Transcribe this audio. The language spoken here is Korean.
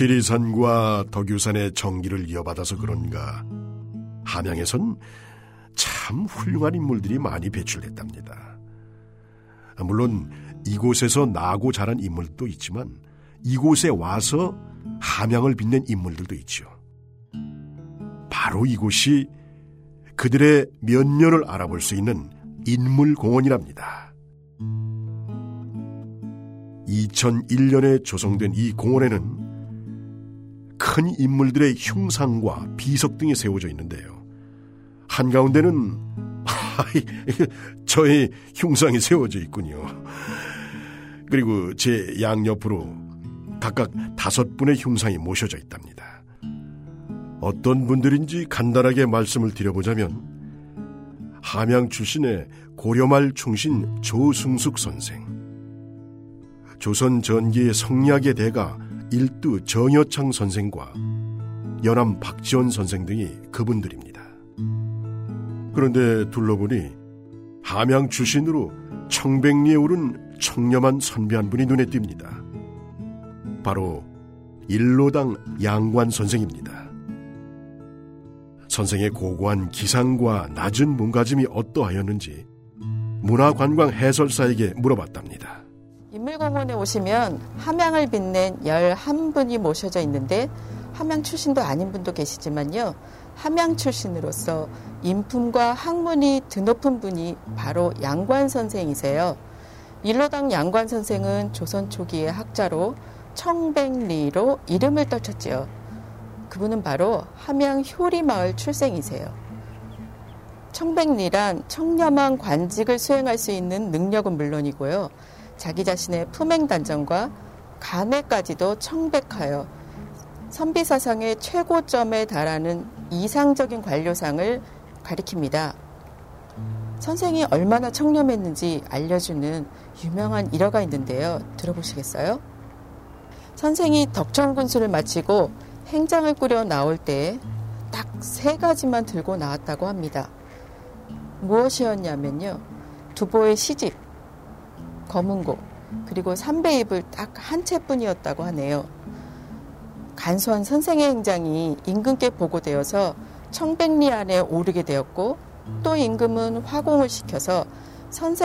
지리산과 덕유산의 정기를 이어받아서 그런가 함양에선 참 훌륭한 인물들이 많이 배출됐답니다. 물론 이곳에서 나고 자란 인물도 있지만 이곳에 와서 함양을 빛낸 인물들도 있죠. 바로 이곳이 그들의 면면을 알아볼 수 있는 인물공원이랍니다. 2001년에 조성된 이 공원에는 큰 인물들의 흉상과 비석 등이 세워져 있는데요. 한가운데는 저의 흉상이 세워져 있군요. 그리고 제 양옆으로 각각 5분의 흉상이 모셔져 있답니다. 어떤 분들인지 간단하게 말씀을 드려보자면 함양 출신의 고려말 충신 조승숙 선생, 조선 전기의 성리학의 대가 일두 정여창 선생과 연암 박지원 선생 등이 그분들입니다. 그런데 둘러보니 함양 출신으로 청백리에 오른 청렴한 선비 한 분이 눈에 띕니다. 바로 일로당 양관 선생입니다. 선생의 고고한 기상과 낮은 몸가짐이 어떠하였는지 문화관광 해설사에게 물어봤답니다. 인물공원에 오시면 함양을 빛낸 11분이 모셔져 있는데 함양 출신도 아닌 분도 계시지만요. 함양 출신으로서 인품과 학문이 드높은 분이 바로 양관 선생이세요. 일로당 양관 선생은 조선 초기의 학자로 청백리로 이름을 떨쳤지요. 그분은 바로 함양 효리마을 출생이세요. 청백리란 청렴한 관직을 수행할 수 있는 능력은 물론이고요. 자기 자신의 품행단정과 간해까지도 청백하여 선비사상의 최고점에 달하는 이상적인 관료상을 가리킵니다. 선생이 얼마나 청렴했는지 알려주는 유명한 일화가 있는데요. 들어보시겠어요? 선생이 덕천군수를 마치고 행장을 꾸려 나올 때 딱 3가지만 들고 나왔다고 합니다. 무엇이었냐면요. 두보의 시집, 검은고, 그리고 삼배입을 딱 한 채뿐이었다고 하네요. 간소한 선생의 행장이 임금께 보고되어서 청백리 안에 오르게 되었고 또 임금은 화공을 시켜서 선생